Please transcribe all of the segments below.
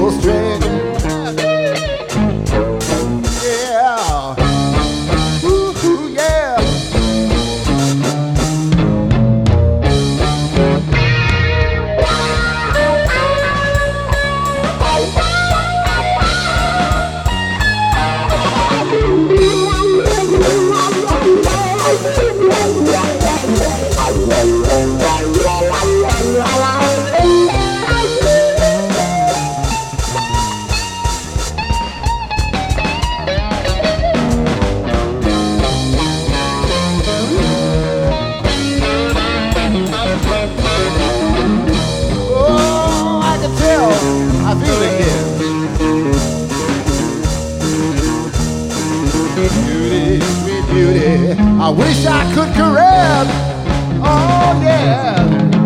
frustrated. Yeah. Ooh, yeah. Oh, I can tell. I feel it here. Beauty, sweet beauty. I wish I could caress. Oh, yeah.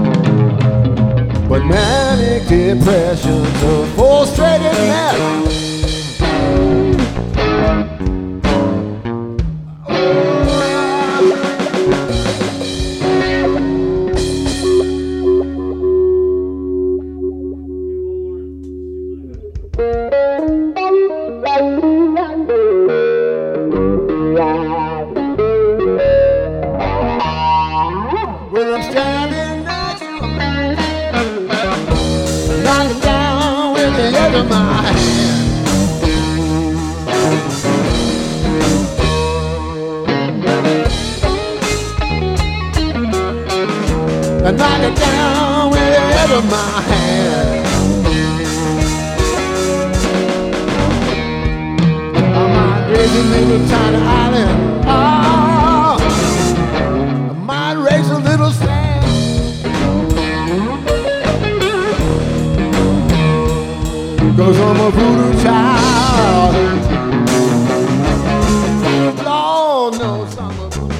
But manic depression's a frustrated mess. When I'm standing next to a man, knocking down with the edge of my hand. I knock it down with the edge of my hand. On my crazy little tiny island, I might raise a little sand. 'Cause I'm a voodoo child. Lord knows I'm a voodoo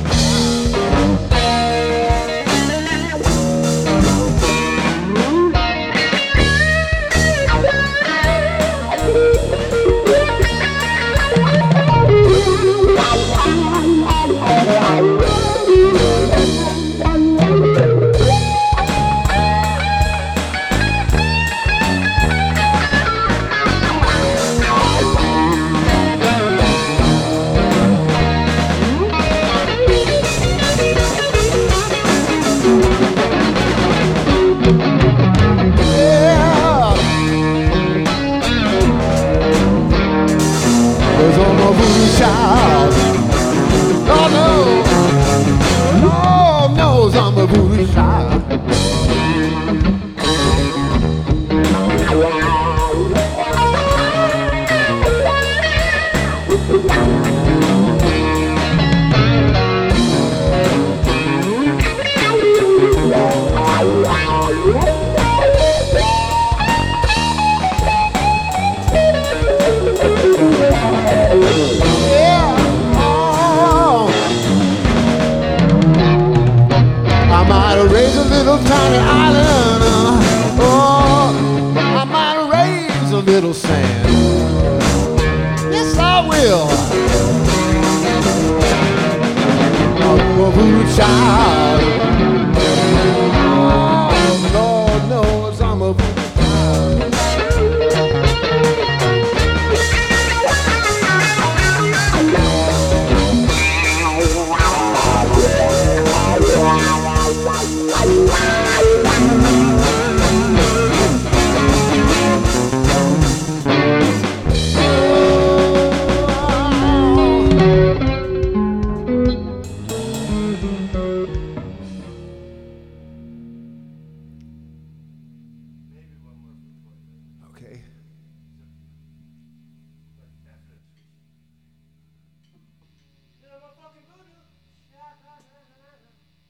child. Lord knows, Lord knows I'm a voodoo child. Raise a little tiny island. Oh, I might raise a little sand. Yes, I will. I'm a voodoo child.